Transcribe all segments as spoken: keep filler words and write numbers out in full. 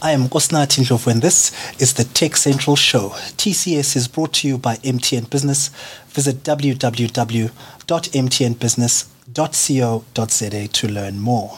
I am Kosna Tinjov, and this is the Tech Central Show. T C S is brought to you by M T N Business. Visit w w w dot m t n business dot co dot z a to learn more.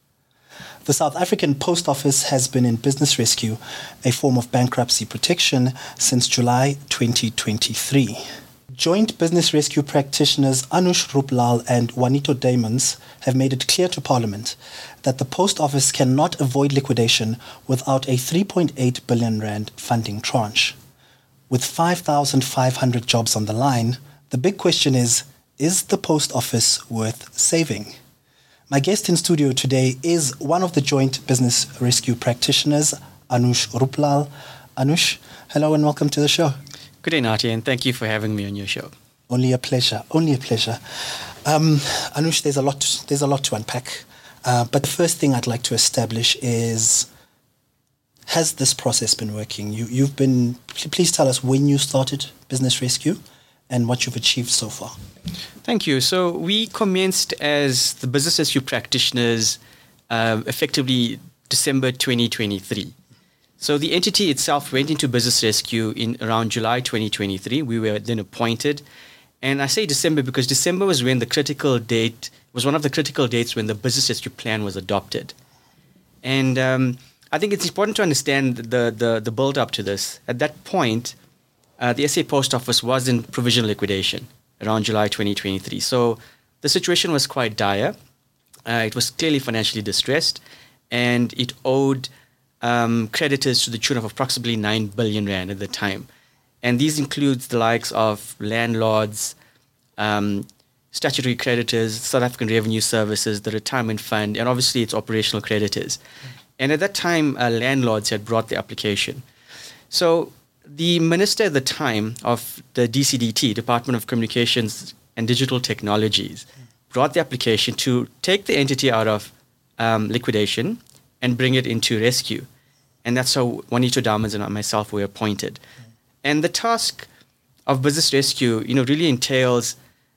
The South African Post Office has been in business rescue, a form of bankruptcy protection, since July twenty twenty-three. Joint business rescue practitioners Anush Ruplal and Juanito Damons have made it clear to Parliament that the Post Office cannot avoid liquidation without a three point eight billion rand funding tranche. With five thousand five hundred jobs on the line, the big question is, is the Post Office worth saving? My guest in studio today is one of the joint business rescue practitioners, Anush Ruplal. Anush, hello and welcome to the show. Good day, Nati, and thank you for having me on your show. Only a pleasure. Only a pleasure. Um, Anush, there's a lot. To, there's a lot to unpack. Uh, but the first thing I'd like to establish is: has this process been working? You, you've been. Please tell us when you started Business Rescue, and what you've achieved so far. Thank you. So we commenced as the Business Rescue practitioners, uh, effectively December twenty twenty-three. So the entity itself went into business rescue in around July twenty twenty-three. We were then appointed. And I say December because December was when the critical date, was one of the critical dates when the business rescue plan was adopted. And um, I think it's important to understand the, the, the build up to this. At that point, uh, the S A Post Office was in provisional liquidation around July twenty twenty-three. So the situation was quite dire. Uh, it was clearly financially distressed, and it owed Um, creditors to the tune of approximately nine billion rand at the time. And these includes the likes of landlords, um, statutory creditors, South African Revenue Services, the retirement fund, and obviously its operational creditors. And at that time, uh, landlords had brought the application. So the minister at the time of the D C D T, Department of Communications and Digital Technologies, brought the application to take the entity out of um, liquidation and bring it into rescue. And that's how Juanito Damons and myself were appointed. Mm. And the task of business rescue, you know, really entails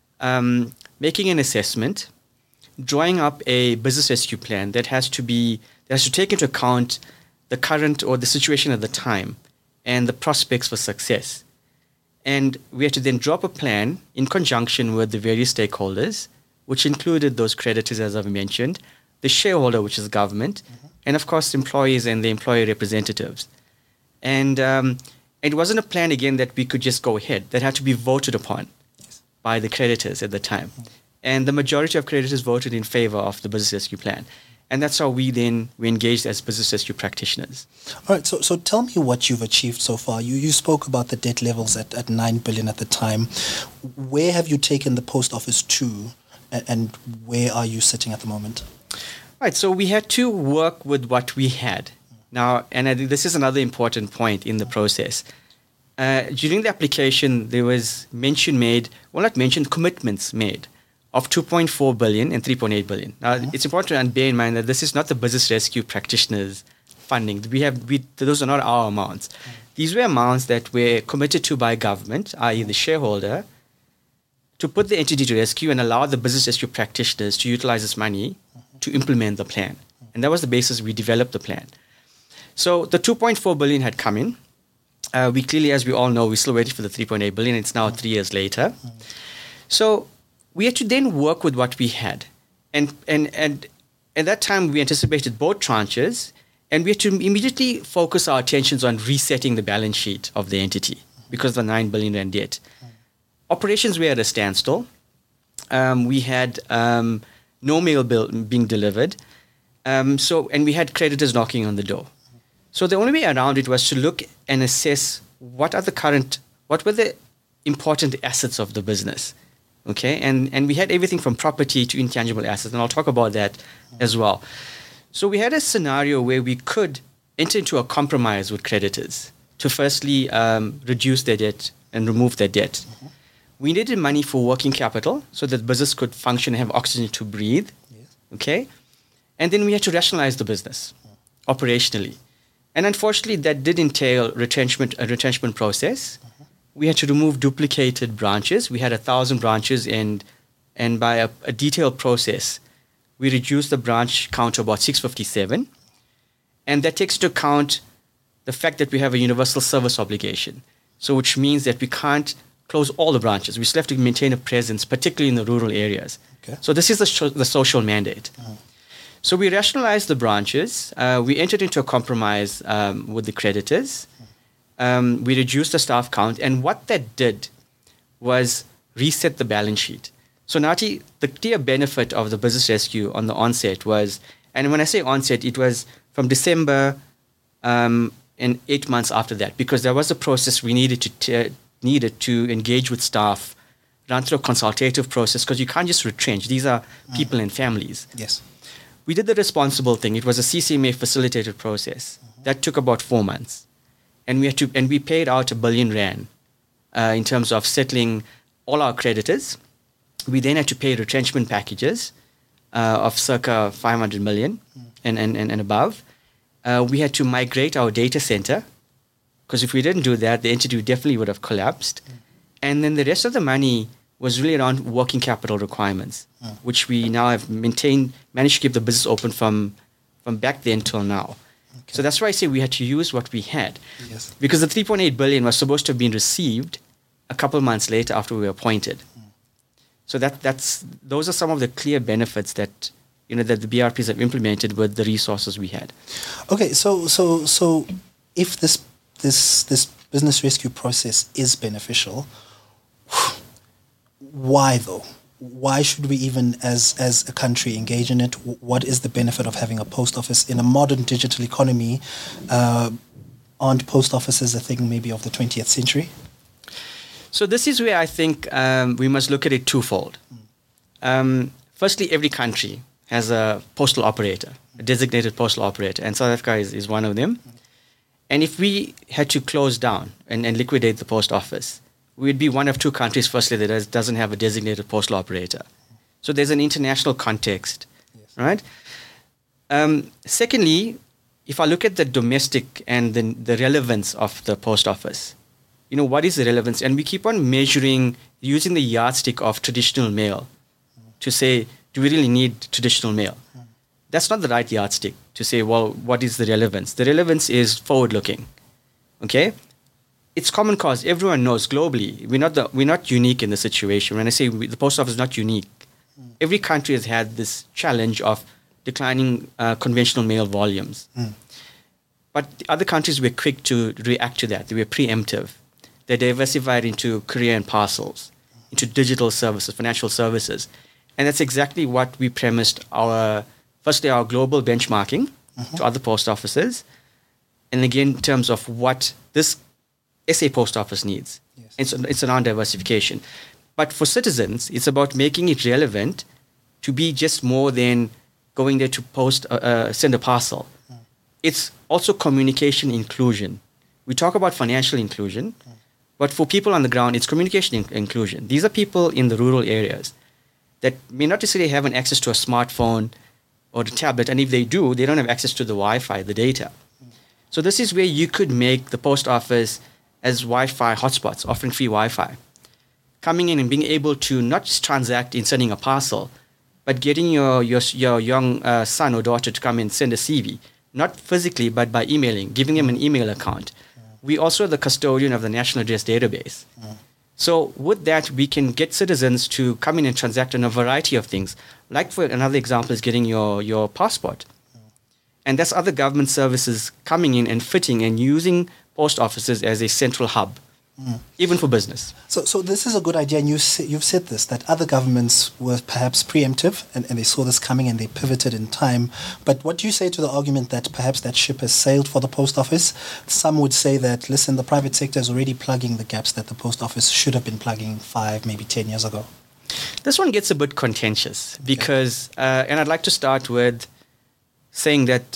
um, making an assessment, drawing up a business rescue plan that has to be, that has to take into account the current or the situation at the time and the prospects for success. And we had to then draw up a plan in conjunction with the various stakeholders, which included those creditors, as I've mentioned, the shareholder, which is government, mm-hmm. and of course, employees and the employee representatives. And um, it wasn't a plan, again, that we could just go ahead. That had to be voted upon yes. by the creditors at the time. Mm-hmm. And the majority of creditors voted in favor of the business rescue plan. And that's how we then we engaged as business rescue practitioners. All right, so so tell me what you've achieved so far. You you spoke about the debt levels at, at nine billion at the time. Where have you taken the post office to, and, and where are you sitting at the moment? Right, so we had to work with what we had. Now, and I think this is another important point in the process. Uh, during the application, there was mention made, well, not mentioned, commitments made of two point four billion and three point eight billion. Now, mm-hmm. it's important to bear in mind that this is not the business rescue practitioners funding. We have, we, those are not our amounts. Mm-hmm. These were amounts that were committed to by government, that is the shareholder, to put the entity to rescue and allow the business rescue practitioners to utilize this money to implement the plan. And that was the basis we developed the plan. So the two point four billion had come in. Uh, we clearly, as we all know, we're still waiting for the three point eight billion. It's now three years later. So we had to then work with what we had. And, and, and at that time, we anticipated both tranches, and we had to immediately focus our attentions on resetting the balance sheet of the entity because of the nine billion rand debt. Operations were at a standstill. Um, we had um, no mail bill being delivered. Um, so, and we had creditors knocking on the door. So the only way around it was to look and assess what are the current, what were the important assets of the business. Okay. And, and we had everything from property to intangible assets. And I'll talk about that mm-hmm. as well. So we had a scenario where we could enter into a compromise with creditors to firstly um, reduce their debt and remove their debt. Mm-hmm. We needed money for working capital so that business could function and have oxygen to breathe. Yes. Okay. And then we had to rationalize the business mm. operationally. And unfortunately, that did entail retrenchment, a retrenchment process. Mm-hmm. We had to remove duplicated branches. We had a thousand branches, and and by a, a detailed process, we reduced the branch count to about six hundred fifty-seven. And that takes into account the fact that we have a universal service obligation. So which means that we can't close all the branches. We still have to maintain a presence, particularly in the rural areas. Okay. So this is the, sh- the social mandate. Uh-huh. So we rationalized the branches. Uh, we entered into a compromise um, with the creditors. Um, we reduced the staff count. And what that did was reset the balance sheet. So Nati, the clear benefit of the business rescue on the onset was, and when I say onset, it was from December um, and eight months after that, because there was a process we needed to t- needed to engage with staff, run through a consultative process, because you can't just retrench. These are people mm. and families. Yes. We did the responsible thing. It was a C C M A facilitated process. Mm-hmm. That took about four months. And we had to, and we paid out a billion rand uh, in terms of settling all our creditors. We then had to pay retrenchment packages uh, of circa five hundred million mm. and, and, and, and above. Uh, we had to migrate our data center, because if we didn't do that, the entity definitely would have collapsed. Mm. And then the rest of the money was really around working capital requirements, mm. which we now have maintained, managed to keep the business open from, from back then till now. Okay. So that's why I say we had to use what we had. Yes. Because the three point eight billion was supposed to have been received a couple of months later after we were appointed. Mm. So that that's those are some of the clear benefits that you know that the B R Ps have implemented with the resources we had. Okay, so so so if this this this business rescue process is beneficial, why though? Why should we even as as a country engage in it? What is the benefit of having a post office in a modern digital economy? Uh, aren't post offices a thing maybe of the twentieth century? So this is where I think um, we must look at it twofold. Mm. Um, firstly, every country has a postal operator, a designated postal operator, and South Africa is, is one of them. Mm. And if we had to close down and, and liquidate the post office, we'd be one of two countries, firstly, that does, doesn't have a designated postal operator. So there's an international context, yes. right? Um, secondly, if I look at the domestic and the, the relevance of the post office, you know, what is the relevance? And we keep on measuring, using the yardstick of traditional mail mm. to say, do we really need traditional mail? Mm. That's not the right yardstick to say, well, what is the relevance? The relevance is forward-looking, okay? It's common cause. Everyone knows globally. We're not the, we're not unique in the situation. When I say we, the post office is not unique, mm. every country has had this challenge of declining uh, conventional mail volumes. Mm. But the other countries were quick to react to that. They were preemptive. They diversified into courier and parcels, into digital services, financial services. And that's exactly what we premised our, firstly, our global benchmarking mm-hmm. to other post offices. And again, in terms of what this S A post office needs. Yes. It's, it's around diversification. But for citizens, it's about making it relevant to be just more than going there to post, uh, uh, send a parcel. Mm. It's also communication inclusion. We talk about financial inclusion, mm. but for people on the ground, it's communication in- inclusion. These are people in the rural areas that may not necessarily have an access to a smartphone or a tablet, and if they do, they don't have access to the Wi-Fi, the data. Mm. So this is where you could make the post office as Wi-Fi hotspots, offering free Wi-Fi. Coming in and being able to not just transact in sending a parcel, but getting your your, your young uh, son or daughter to come and send a C V, not physically, but by emailing, giving them an email account. Mm. We also are the custodian of the National Address Database. Mm. So with that, we can get citizens to come in and transact on a variety of things. Like for another example is getting your, your passport. Mm. And that's other government services coming in and fitting and using post offices as a central hub, mm. even for business. So so this is a good idea, and you say, you've said this, that other governments were perhaps preemptive, and, and they saw this coming and they pivoted in time. But what do you say to the argument that perhaps that ship has sailed for the post office? Some would say that, listen, the private sector is already plugging the gaps that the post office should have been plugging five, maybe ten years ago. This one gets a bit contentious because, okay. uh, and I'd like to start with saying that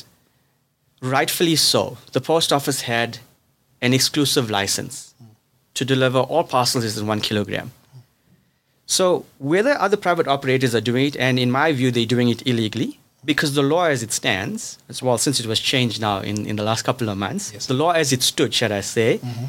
rightfully so, the post office had an exclusive license mm. to deliver all parcels in one kilogram. Mm. So whether other private operators are doing it, and in my view, they're doing it illegally, because the law as it stands, as well, since it was changed now in, in the last couple of months, yes. the law as it stood, should I say, mm-hmm.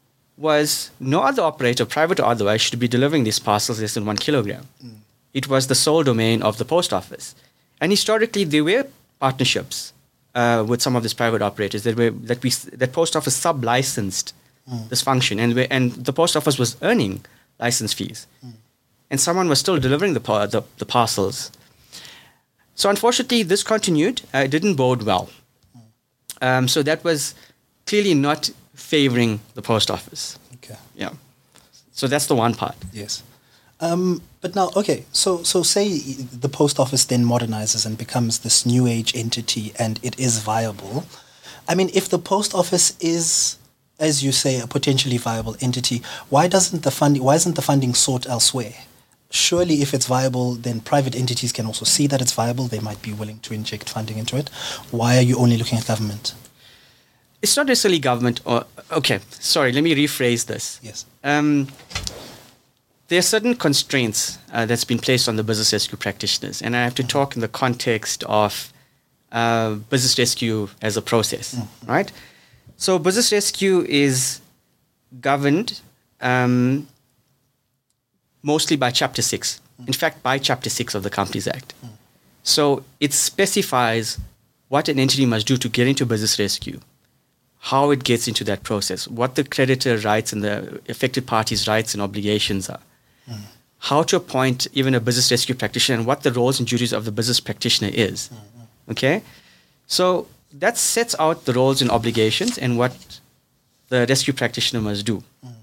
was no other operator, private or otherwise, should be delivering these parcels less than one kilogram. Mm. It was the sole domain of the post office. And historically, there were partnerships uh, with some of these private operators that were that we that post office sub-licensed mm. this function, and we, and the post office was earning license fees, mm. and someone was still delivering the, par- the the parcels. So unfortunately, this continued. Uh, it didn't bode well. Mm. Um, so that was clearly not favoring the post office. Okay. Yeah. So that's the one part. Yes. Um, but now, okay, so so say the post office then modernizes and becomes this new age entity and it is viable. I mean, if the post office is, as you say, a potentially viable entity, why doesn't the funding, why isn't the funding sought elsewhere? Surely if it's viable, then private entities can also see that it's viable. They might be willing to inject funding into it. Why are you only looking at government? It's not necessarily government or, okay, sorry, let me rephrase this. Yes. Um, There are certain constraints uh, that's been placed on the business rescue practitioners, and I have to mm-hmm. talk in the context of uh, business rescue as a process, mm-hmm. right? So business rescue is governed um, mostly by Chapter six. Mm-hmm. In fact, by Chapter six of the Companies Act. Mm-hmm. So it specifies what an entity must do to get into business rescue, how it gets into that process, what the creditor rights and the affected parties' rights and obligations are. Mm. How to appoint even a business rescue practitioner and what the roles and duties of the business practitioner is. Mm-hmm. Okay? So that sets out the roles and obligations and what the rescue practitioner must do. Mm.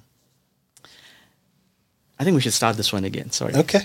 I think we should start this one again. Sorry. Okay.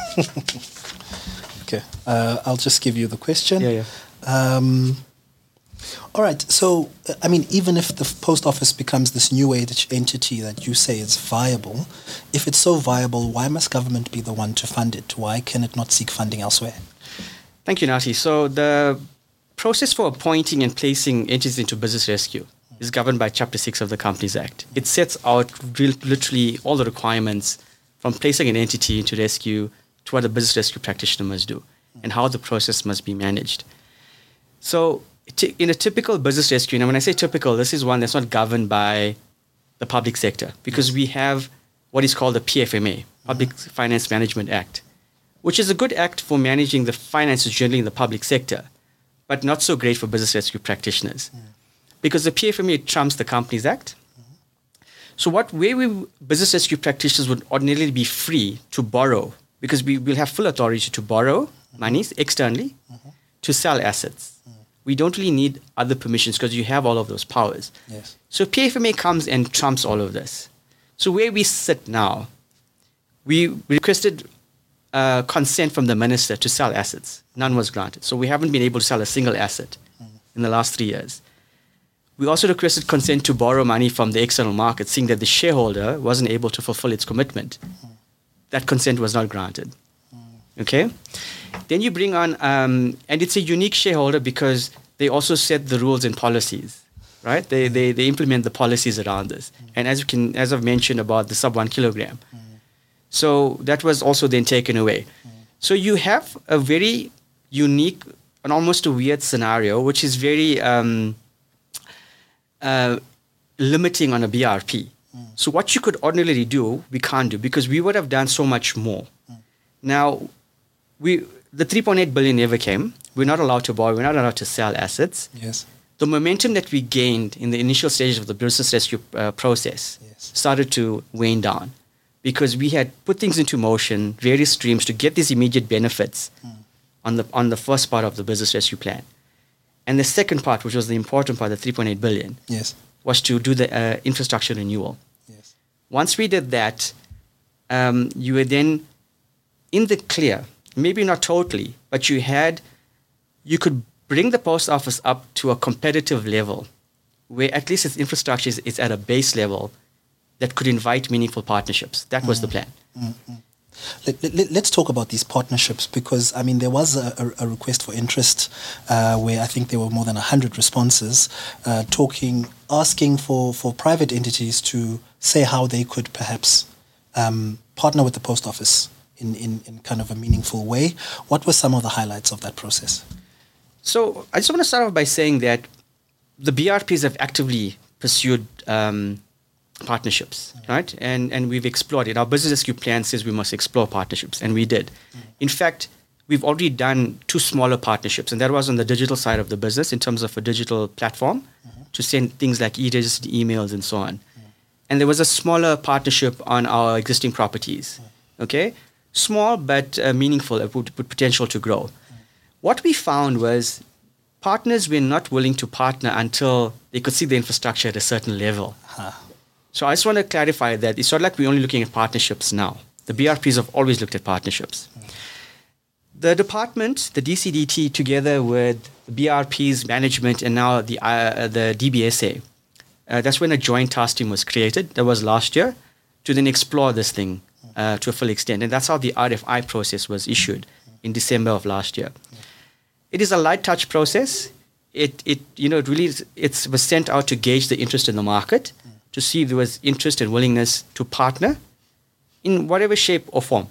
okay. Uh, I'll just give you the question. Yeah, yeah. Um, all right. So, I mean, even if the post office becomes this new age entity that you say is viable, if it's so viable, why must government be the one to fund it? Why can it not seek funding elsewhere? Thank you, Nati. So the process for appointing and placing entities into business rescue is governed by Chapter six of the Companies Act. It sets out real, literally all the requirements from placing an entity into rescue to what a business rescue practitioner must do and how the process must be managed. So in a typical business rescue, and when I say typical, this is one that's not governed by the public sector because we have what is called the P F M A, Public mm-hmm. Finance Management Act, which is a good act for managing the finances generally in the public sector, but not so great for business rescue practitioners mm. because the P F M A trumps the Companies Act. Mm-hmm. So what way we business rescue practitioners would ordinarily be free to borrow because we will have full authority to borrow mm-hmm. monies externally mm-hmm. to sell assets. We don't really need other permissions because you have all of those powers. Yes. So P F M A comes and trumps all of this. So where we sit now, we requested uh, consent from the minister to sell assets. None was granted. So we haven't been able to sell a single asset mm. in the last three years. We also requested consent to borrow money from the external market, seeing that the shareholder wasn't able to fulfill its commitment. Mm. That consent was not granted. Mm. Okay? Then you bring on, um, and it's a unique shareholder because they also set the rules and policies, right? They they, they implement the policies around this. Mm. And as you can, as I've mentioned about the sub one kilogram, mm. so that was also then taken away. Mm. So you have a very unique and almost a weird scenario, which is very um, uh, limiting on a B R P. Mm. So what you could ordinarily do, we can't do because we would have done so much more. Mm. Now, we. The three point eight billion never came. We're not allowed to borrow. We're not allowed to sell assets. Yes. The momentum that we gained in the initial stages of the business rescue uh, process yes. started to wane down because we had put things into motion, various streams to get these immediate benefits mm. on the on the first part of the business rescue plan. And the second part, which was the important part, the three point eight billion, yes. was to do the uh, infrastructure renewal. Yes. Once we did that, um, you were then in the clear. Maybe not totally, but you had, you could bring the post office up to a competitive level where at least its infrastructure is, is at a base level that could invite meaningful partnerships. That was mm. the plan. Mm-hmm. Let, let, let's talk about these partnerships because, I mean, there was a, a, a request for interest uh, where I think there were more than one hundred responses uh, talking, asking for, for private entities to say how they could perhaps um, partner with the post office In, in, in kind of a meaningful way. What were some of the highlights of that process? So I just want to start off by saying that the B R Ps have actively pursued um, partnerships, mm. right? And and we've explored it. Our business rescue plan says we must explore partnerships, and we did. Mm. In fact, we've already done two smaller partnerships, and that was on the digital side of the business in terms of a digital platform mm-hmm. to send things like e-registered emails and so on. Mm-hmm. And there was a smaller partnership on our existing properties. Mm-hmm. Okay, small but uh, meaningful, with, with potential to grow. Mm-hmm. What we found was partners were not willing to partner until they could see the infrastructure at a certain level. Huh. So I just want to clarify that it's not like we're only looking at partnerships now. The B R Ps have always looked at partnerships. Mm. The department, the D C D T, together with the B R Ps, management, and now the uh, the D B S A, uh, that's when a joint task team was created. That was last year, to then explore this thing uh, to a full extent. And that's how the R F I process was issued in December of last year. It is a light touch process. It, it you know, it really is, it was sent out to gauge the interest in the market, mm. to see if there was interest and willingness to partner in whatever shape or form.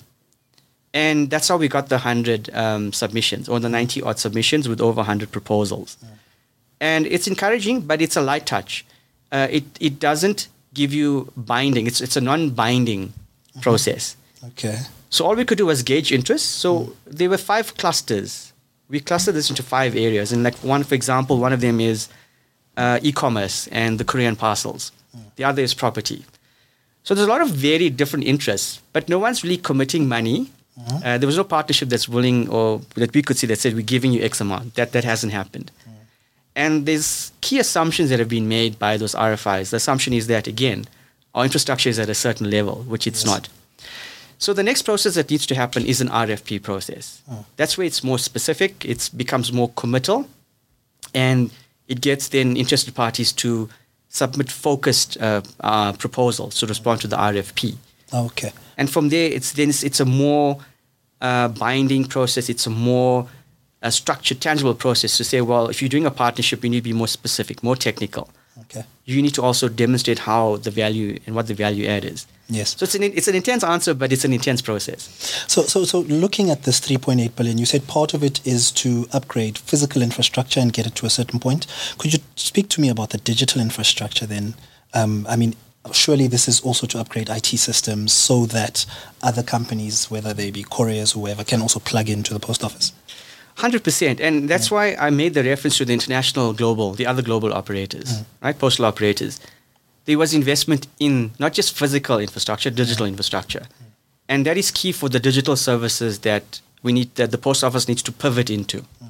And that's how we got the one hundred um, submissions, or the ninety-odd submissions with over one hundred proposals. Mm. And it's encouraging, but it's a light touch. Uh, it, it doesn't give you binding. It's, it's a non-binding mm-hmm. process. Okay. So all we could do was gauge interest. So mm. there were five clusters. We clustered this into five areas. And like one, for example, one of them is uh, e-commerce and the Korean parcels. Mm. The other is property. So there's a lot of very different interests, but no one's really committing money. Mm. Uh, there was no partnership that's willing, or that we could see that said, we're giving you X amount. That, that hasn't happened. Mm. And there's key assumptions that have been made by those R F Is. The assumption is that, again, our infrastructure is at a certain level, which it's yes. not. So the next process that needs to happen is an R F P process. Oh. That's where it's more specific, it becomes more committal, and it gets then interested parties to submit focused uh, uh, proposals to respond to the R F P. Okay. And from there, it's then it's, it's a more uh, binding process. It's a more uh, structured, tangible process to say, well, if you're doing a partnership, you need to be more specific, more technical. Okay. You need to also demonstrate how the value and what the value add is. Yes. So it's an it's an intense answer, but it's an intense process. So so so looking at this three point eight billion, you said part of it is to upgrade physical infrastructure and get it to a certain point. Could you speak to me about the digital infrastructure then? Um, I mean, surely this is also to upgrade I T systems so that other companies, whether they be couriers or whoever, can also plug into the post office. one hundred percent. And that's yeah. why I made the reference to the international global, the other global operators, mm. right? Postal operators. There was investment in not just physical infrastructure, digital mm. infrastructure. Mm. And that is key for the digital services that we need, that the post office needs to pivot into. Mm.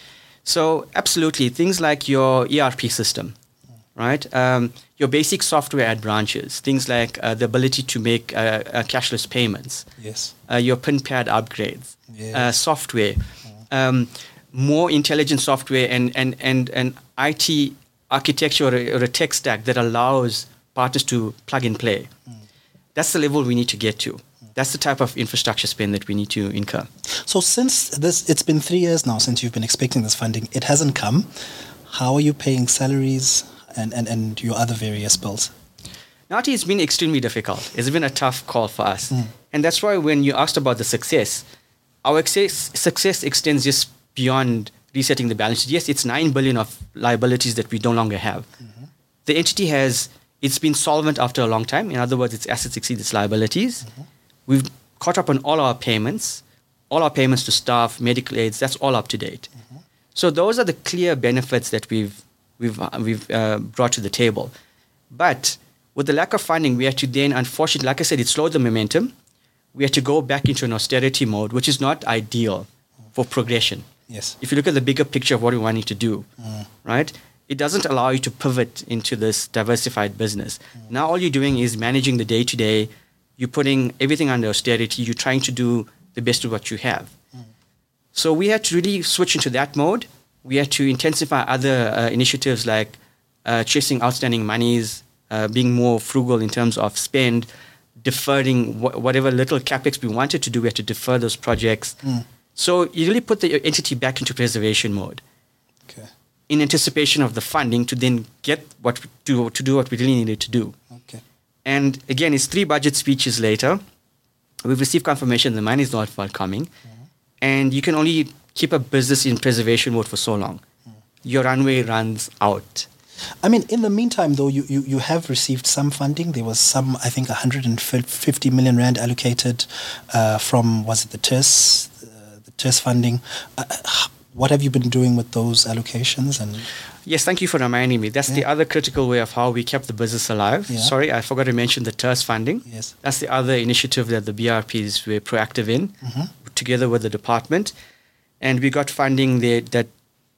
So absolutely, things like your E R P system, mm. right? Um, your basic software at branches, things like uh, the ability to make uh, uh, cashless payments. Yes. Uh, your PIN pad upgrades, yes. uh, software. Um, more intelligent software and, and, and, and I T architecture or a, or a tech stack that allows partners to plug and play. Mm. That's the level we need to get to. Mm. That's the type of infrastructure spend that we need to incur. So since this, it's been three years now since you've been expecting this funding. It hasn't come. How are you paying salaries and, and, and your other various bills? Nati, it's been extremely difficult. It's been a tough call for us. Mm. And that's why when you asked about the success, our success, success extends just beyond resetting the balance sheet. Yes, it's nine billion dollars of liabilities that we no longer have. Mm-hmm. The entity has, it's been solvent after a long time. In other words, its assets exceed its liabilities. Mm-hmm. We've caught up on all our payments, all our payments to staff, medical aids, that's all up to date. Mm-hmm. So those are the clear benefits that we've, we've, uh, we've uh, brought to the table. But with the lack of funding, we had to then, unfortunately, like I said, it slowed the momentum. We had to go back into an austerity mode, which is not ideal for progression. Yes. If you look at the bigger picture of what we want to do, mm. right, it doesn't allow you to pivot into this diversified business. Mm. Now all you're doing is managing the day-to-day. You're putting everything under austerity. You're trying to do the best of what you have. Mm. So we had to really switch into that mode. We had to intensify other uh, initiatives like uh, chasing outstanding monies, uh, being more frugal in terms of spend, deferring wh- whatever little capex we wanted to do. We had to defer those projects. Mm. So you really put the entity back into preservation mode, okay, in anticipation of the funding to then get what we do, to do what we really needed to do. Okay. And again, it's three budget speeches later. We've received confirmation the money is not forthcoming, mm-hmm. and you can only keep a business in preservation mode for so long. Mm. Your runway runs out. I mean, in the meantime, though, you, you, you have received some funding. There was some, I think, one hundred fifty million rand allocated uh, from, was it the T I R S, uh, the T E S funding. Uh, what have you been doing with those allocations? And yes, thank you for reminding me. That's yeah. the other critical way of how we kept the business alive. Yeah. Sorry, I forgot to mention the T E S funding. Yes. That's the other initiative that the B R Ps were proactive in, mm-hmm. together with the department. And we got funding there that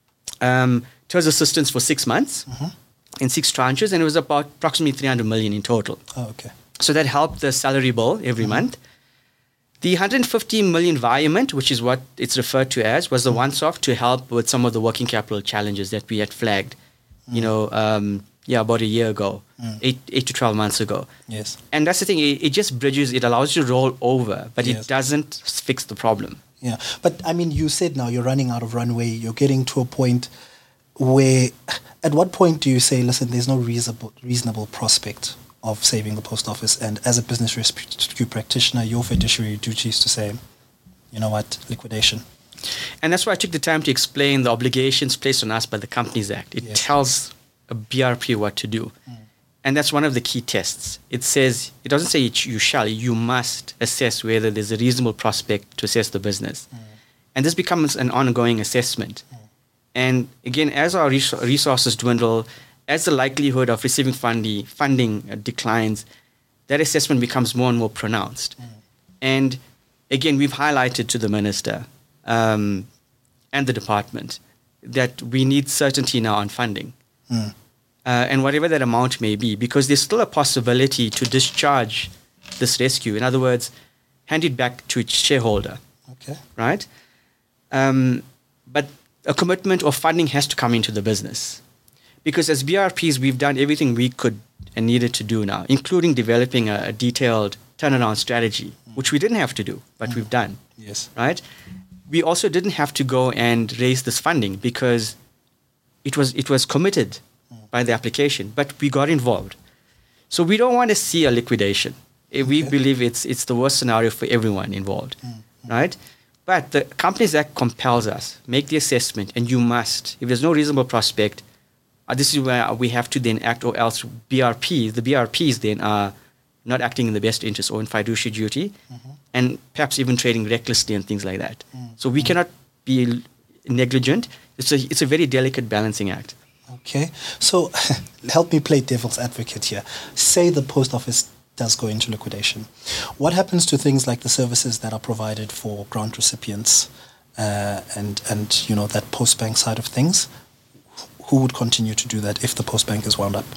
um, T E S assistance for six months mm-hmm. in six tranches, and it was about approximately three hundred million in total. Oh, okay. So that helped the salary bill every mm-hmm. month. The one hundred fifty million environment, which is what it's referred to as, was the mm-hmm. once-off to help with some of the working capital challenges that we had flagged, mm-hmm. you know, um, yeah, about a year ago, mm. eight, eight to twelve months ago. Yes. And that's the thing, it, it just bridges, it allows you to roll over, but yes. it doesn't fix the problem. Yeah, but I mean, you said now you're running out of runway, you're getting to a point where, at what point do you say, listen, there's no reasonable, reasonable prospect of saving the post office, and as a business rescue practitioner, your fiduciary duties to say, you know what, liquidation. And that's why I took the time to explain the obligations placed on us by the Companies Act. It yes. tells a B R P what to do. Mm. And that's one of the key tests. It says, it doesn't say it, you shall, you must assess whether there's a reasonable prospect to assess the business. Mm. And this becomes an ongoing assessment. Mm. And again, as our res- resources dwindle, as the likelihood of receiving funding, funding uh, declines, that assessment becomes more and more pronounced. Mm. And again, we've highlighted to the minister um, and the department that we need certainty now on funding. Mm. Uh, and whatever that amount may be, because there's still a possibility to discharge this rescue. In other words, hand it back to its shareholder. Okay. Right? Um, but a commitment or funding has to come into the business. Because as B R Ps, we've done everything we could and needed to do now, including developing a, a detailed turnaround strategy, mm. which we didn't have to do, but mm. we've done. Yes. Right? We also didn't have to go and raise this funding because it was it was committed mm. by the application, but we got involved. So we don't want to see a liquidation. Okay. We believe it's it's the worst scenario for everyone involved. Mm. Right? But the Companies Act compels us, make the assessment, and you must. If there's no reasonable prospect, Uh, this is where we have to then act, or else B R Ps, the B R Ps then are not acting in the best interest or in fiduciary duty, mm-hmm. and perhaps even trading recklessly and things like that. Mm-hmm. So we cannot be negligent. It's a, it's a very delicate balancing act. Okay. So help me play devil's advocate here. Say the post office does go into liquidation. What happens to things like the services that are provided for grant recipients uh, and, and, you know, that post bank side of things? Who would continue to do that if the post bank is wound up?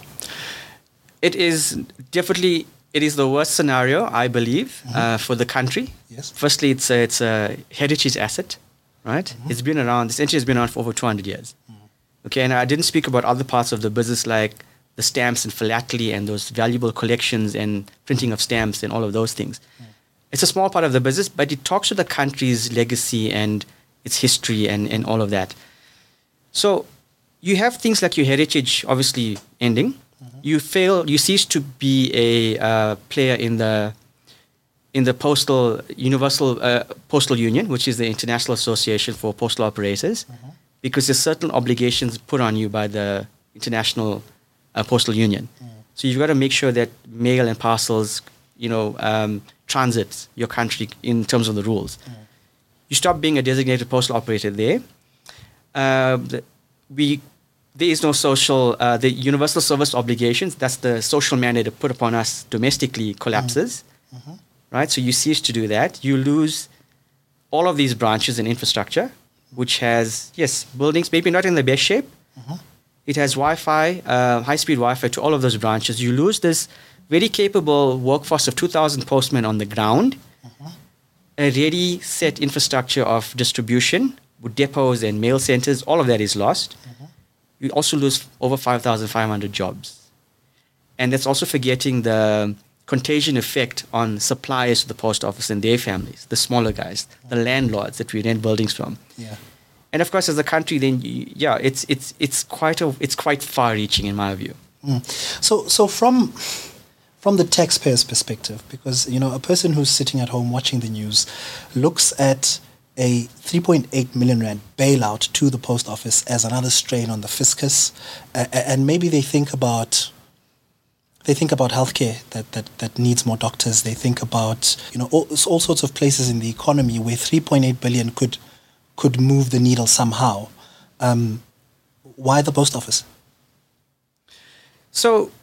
It is definitely, it is the worst scenario, I believe, mm-hmm. uh, for the country. Yes. Firstly, it's a, it's a heritage asset, right? Mm-hmm. It's been around, this entity has been around for over two hundred years. Mm-hmm. Okay, and I didn't speak about other parts of the business like the stamps and philately and those valuable collections and printing of stamps and all of those things. Mm-hmm. It's a small part of the business, but it talks to the country's legacy and its history and, and all of that. So, you have things like your heritage obviously ending. Mm-hmm. You fail. You cease to be a uh, player in the in the postal universal uh, postal union, which is the International Association for Postal Operators, mm-hmm. because there's certain obligations put on you by the International uh, Postal Union. Mm. So you've got to make sure that mail and parcels, you know, um, transit your country in terms of the rules. Mm. You stop being a designated postal operator there. Uh, the, we There is no social, uh, the universal service obligations, that's the social mandate put upon us domestically collapses, mm-hmm. right? So you cease to do that. You lose all of these branches and infrastructure, which has, yes, buildings, maybe not in the best shape. Mm-hmm. It has Wi-Fi, uh, high-speed Wi-Fi to all of those branches. You lose this very capable workforce of two thousand postmen on the ground, mm-hmm. a ready set infrastructure of distribution with depots and mail centers. All of that is lost. Mm-hmm. You also lose over five thousand five hundred jobs. And that's also forgetting the contagion effect on suppliers to the post office and their families, the smaller guys, the landlords that we rent buildings from. Yeah. And of course, as a country, then, yeah, it's it's it's quite a, it's quite far-reaching in my view. Mm. So so from from the taxpayer's perspective, because, you know, a person who's sitting at home watching the news looks at a three point eight million rand bailout to the post office as another strain on the fiscus, uh, and maybe they think about they think about healthcare that, that, that needs more doctors. They think about, you know, all, all sorts of places in the economy where three point eight billion could could move the needle somehow. Um, why the post office? So,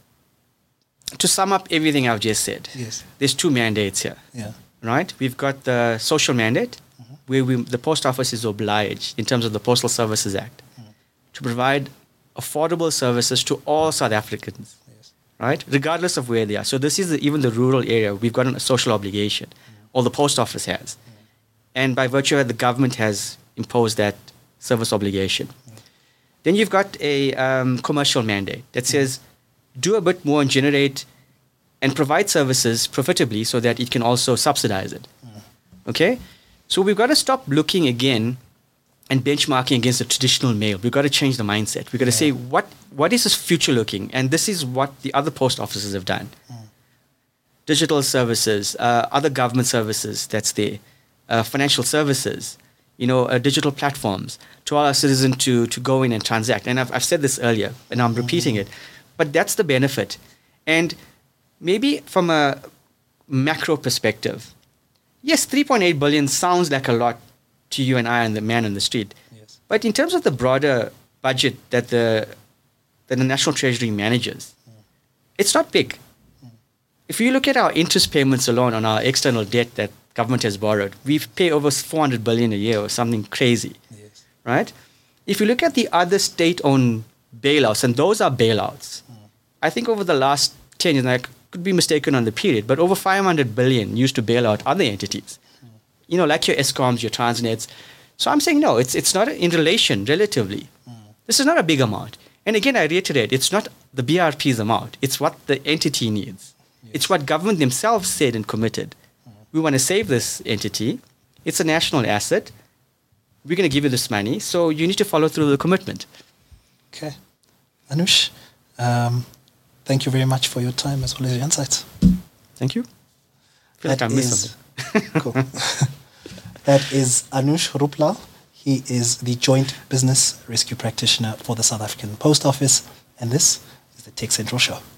to sum up everything I've just said, yes. there's two mandates here. Yeah. Right? We've got the social mandate, mm-hmm. where we, the post office is obliged, in terms of the Postal Services Act, mm-hmm. to provide affordable services to all South Africans, yes. right? Regardless of where they are. So this is the, even the rural area, we've got a social obligation, mm-hmm. or the post office has. Mm-hmm. And by virtue of it, the government has imposed that service obligation. Mm-hmm. Then you've got a um, commercial mandate that says, do a bit more and generate and provide services profitably so that it can also subsidize it. Mm. Okay? So we've got to stop looking again and benchmarking against the traditional mail. We've got to change the mindset. We've got to yeah. say, what what is this future looking? And this is what the other post offices have done. Mm. Digital services, uh, other government services that's there, uh, financial services, you know, uh, digital platforms to allow our citizens to, to go in and transact. And I've, I've said this earlier, and I'm mm-hmm. repeating it. But that's the benefit. And maybe from a macro perspective, yes, three point eight billion sounds like a lot to you and I and the man on the street. Yes. But in terms of the broader budget that the that the National Treasury manages, mm. it's not big. Mm. If you look at our interest payments alone on our external debt that government has borrowed, we pay over four hundred billion a year or something crazy, yes. right? If you look at the other state-owned bailouts, and those are bailouts, mm. I think over the last ten years, and I could be mistaken on the period, but over five hundred billion used to bail out other entities, mm. you know, like your Escoms, your Transnets. So I'm saying, no, it's it's not in relation, relatively. Mm. This is not a big amount. And again, I reiterate, it's not the B R P's amount. It's what the entity needs. Yes. It's what government themselves said and committed. Mm. We want to save this entity. It's a national asset. We're going to give you this money, so you need to follow through the commitment. Okay. Anush, um, thank you very much for your time as well as your insights. Thank you. I feel that like I missed something. Cool. That is Anush Ruplal. He is the Joint Business Rescue Practitioner for the South African Post Office. And this is the Tech Central Show.